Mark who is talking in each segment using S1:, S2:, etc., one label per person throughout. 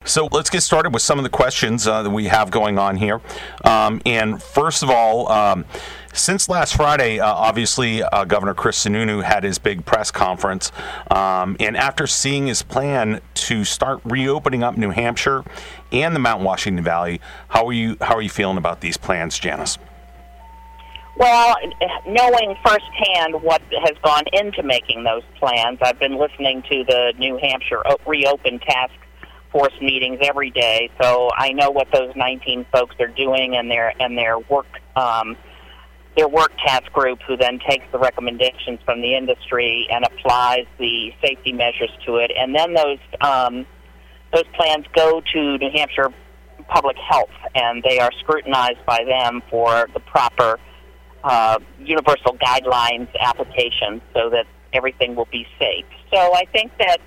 S1: So let's get started with some of the questions that we have going on here. And first of all, since last Friday, obviously, Governor Chris Sununu had his big press conference. And after seeing his plan to start reopening up New Hampshire and the Mount Washington Valley, how are you feeling about these plans, Janice?
S2: Well, knowing firsthand what has gone into making those plans, I've been listening to the New Hampshire Reopen Task Force meetings every day, so I know what those 19 folks are doing and their work task group, who then takes the recommendations from the industry and applies the safety measures to it, and then those plans go to New Hampshire Public Health, and they are scrutinized by them for the proper universal guidelines applications, so that everything will be safe. So I think that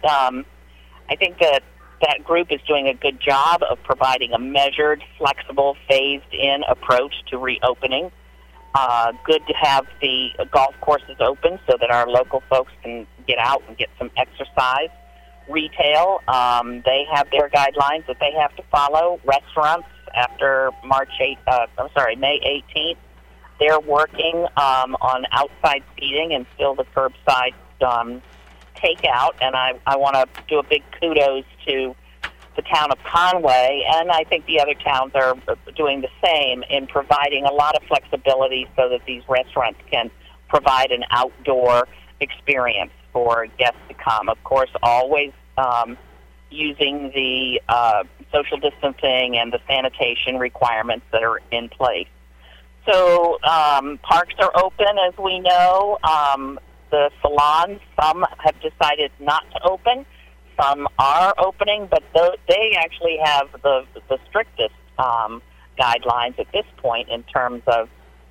S2: that group is doing a good job of providing a measured, flexible, phased-in approach to reopening. Good to have the golf courses open so that our local folks can get out and get some exercise. Retail, they have their guidelines that they have to follow. Restaurants, after May 18th, they're working on outside seating and still the curbside takeout, and I want to do a big kudos to the town of Conway, and I think the other towns are doing the same in providing a lot of flexibility so that these restaurants can provide an outdoor experience for guests to come. Of course, always using the social distancing and the sanitation requirements that are in place. So parks are open, as we know. The salons, some have decided not to open. Some are opening, but they actually have the strictest guidelines at this point in terms of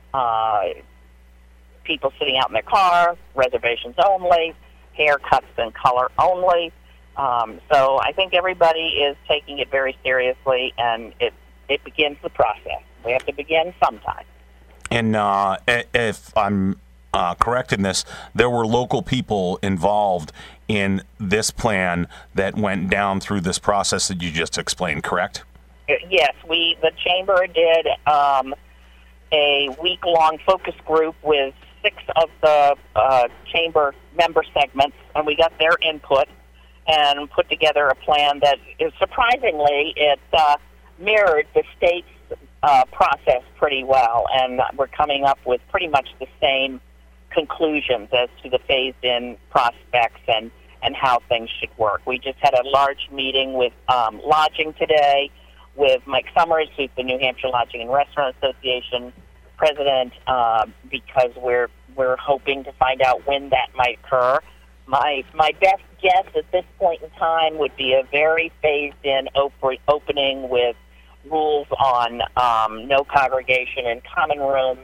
S2: people sitting out in their car, reservations only, haircuts and color only. So I think everybody is taking it very seriously, and it begins the process. We have to begin sometime.
S1: And if I'm correct in this, there were local people involved in this plan that went down through this process that you just explained, correct?
S2: Yes, the Chamber did a week-long focus group with 6 of the Chamber member segments, and we got their input and put together a plan that is surprisingly, it mirrored the state's process pretty well, and we're coming up with pretty much the same conclusions as to the phased-in prospects and how things should work. We just had a large meeting with lodging today with Mike Summers, who's the New Hampshire Lodging and Restaurant Association president, because we're hoping to find out when that might occur. My best guess at this point in time would be a very phased-in opening with rules on no congregation in common rooms,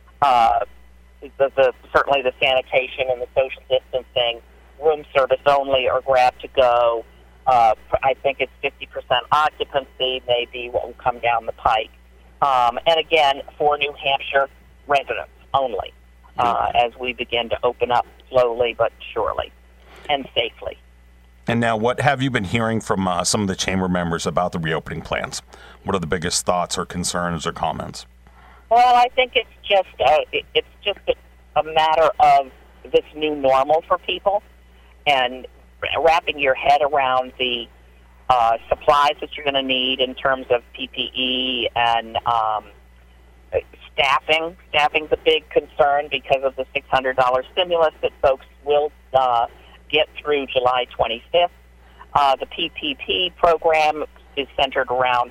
S2: certainly the sanitation and the social distancing, room service only or grab to go. I think it's 50% occupancy, maybe what will come down the pike. And again, for New Hampshire residents only, as we begin to open up slowly but surely and safely.
S1: And now, what have you been hearing from some of the Chamber members about the reopening plans? What are the biggest thoughts or concerns or comments?
S2: Well, I think it's just a matter of this new normal for people and wrapping your head around the supplies that you're going to need in terms of PPE and staffing. Staffing's a big concern because of the $600 stimulus that folks will get through July 25th. The PPP program is centered around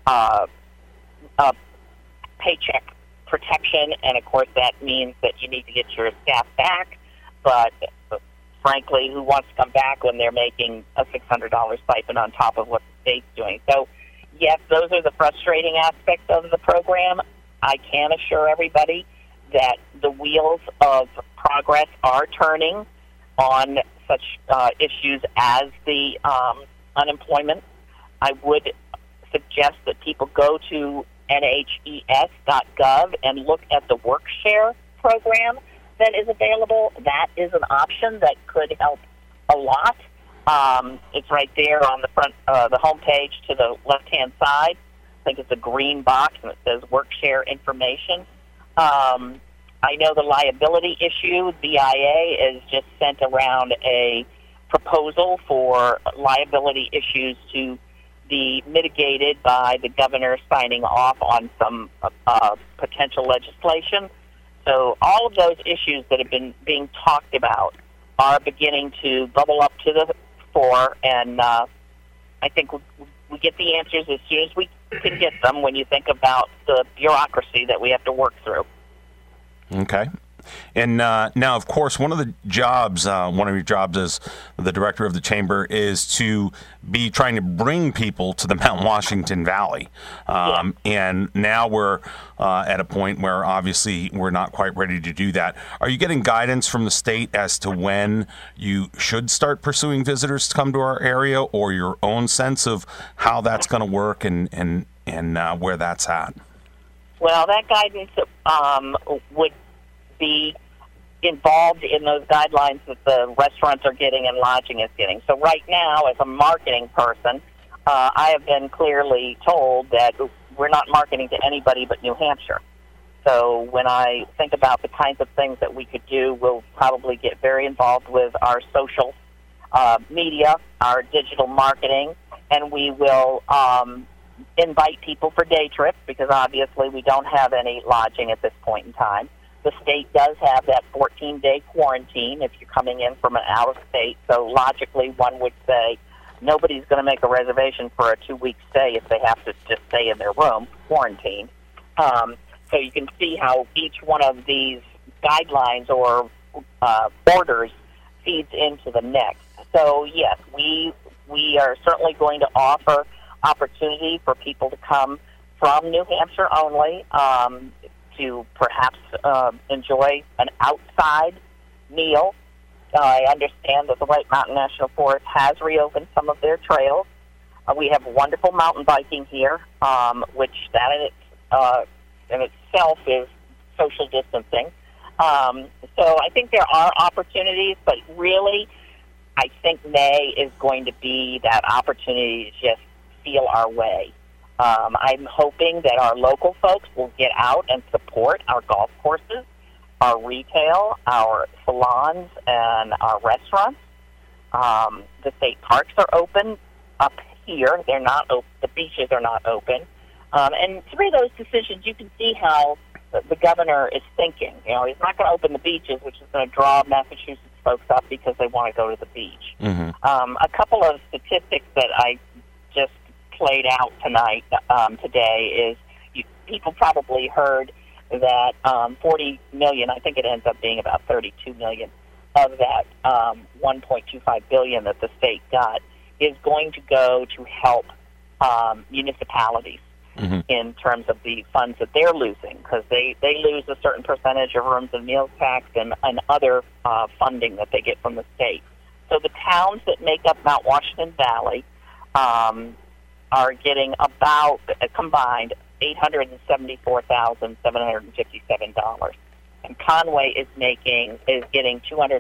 S2: paycheck protection, and of course that means that you need to get your staff back, but frankly, who wants to come back when they're making a $600 stipend on top of what the state's doing? So yes, those are the frustrating aspects of the program. I can assure everybody that the wheels of progress are turning on such issues as the unemployment. I would suggest that people go to NHES.gov and look at the WorkShare program that is available. That is an option that could help a lot. It's right there on the front, the homepage to the left-hand side. I think it's a green box, and it says WorkShare information. I know the liability issue. BIA has just sent around a proposal for liability issues to be mitigated by the governor signing off on some potential legislation. So all of those issues that have been being talked about are beginning to bubble up to the fore, and I think we get the answers as soon as we can get them when you think about the bureaucracy that we have to work through.
S1: Okay. And now, of course, one of your jobs as the director of the chamber is to be trying to bring people to the Mount Washington Valley. And now we're at a point where obviously we're not quite ready to do that. Are you getting guidance from the state as to when you should start pursuing visitors to come to our area, or your own sense of how that's going to work and where that's at?
S2: Well, that guidance would be involved in those guidelines that the restaurants are getting and lodging is getting. So right now, as a marketing person, I have been clearly told that we're not marketing to anybody but New Hampshire. So when I think about the kinds of things that we could do, we'll probably get very involved with our social media, our digital marketing, and we will invite people for day trips because obviously we don't have any lodging at this point in time. The state does have that 14-day quarantine if you're coming in from an out-of-state. So logically, one would say nobody's going to make a reservation for a 2-week stay if they have to just stay in their room, quarantined. So you can see how each one of these guidelines or orders feeds into the next. So, yes, we are certainly going to offer opportunity for people to come from New Hampshire only, to perhaps enjoy an outside meal. I understand that the White Mountain National Forest has reopened some of their trails. We have wonderful mountain biking here, which that in itself is social distancing. So I think there are opportunities, but really I think May is going to be that opportunity to just feel our way. I'm hoping that our local folks will get out and support our golf courses, our retail, our salons, and our restaurants. The state parks are open up here. They're not open. The beaches are not open. And through those decisions, you can see how the governor is thinking. You know, he's not going to open the beaches, which is going to draw Massachusetts folks up because they want to go to the beach. Mm-hmm. A couple of statistics that I just played out today is people probably heard that 40 million, I think it ends up being about 32 million of that 1.25 billion that the state got is going to go to help municipalities in terms of the funds that they're losing, because they lose a certain percentage of rooms and meals tax and other funding that they get from the state. So the towns that make up Mount Washington Valley are getting about combined $874,757, and Conway is getting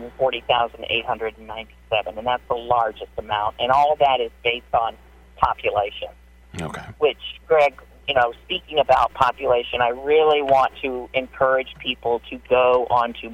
S2: $240,897, and that's the largest amount. And all of that is based on population.
S1: Okay.
S2: Which, Greg, speaking about population, I really want to encourage people to go onto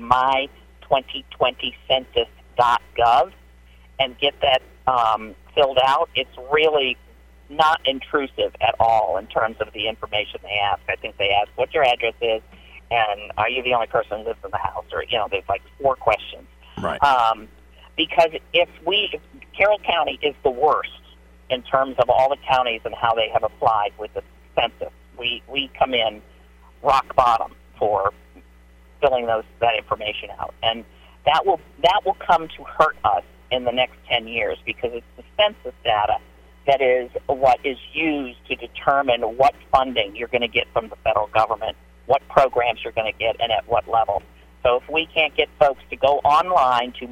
S2: my2020census.gov and get that filled out. It's really not intrusive at all in terms of the information they ask. I think they ask what your address is and are you the only person who lives in the house, or there's like 4 questions.
S1: Right.
S2: Because Carroll County is the worst in terms of all the counties and how they have applied with the census. We come in rock bottom for filling that information out, and that will come to hurt us in the next 10 years, because it's the census data that is what is used to determine what funding you're going to get from the federal government, what programs you're going to get, and at what level. So if we can't get folks to go online to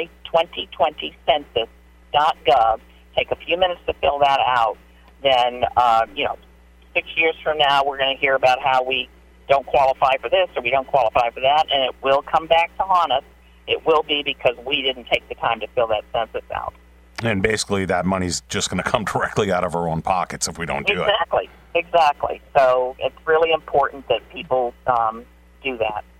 S2: my2020census.gov, take a few minutes to fill that out, then 6 years from now we're going to hear about how we don't qualify for this or we don't qualify for that, and it will come back to haunt us. It will be because we didn't take the time to fill that census out.
S1: And basically, that money's just going to come directly out of our own pockets if we don't do
S2: Exactly. So it's really important that people do that.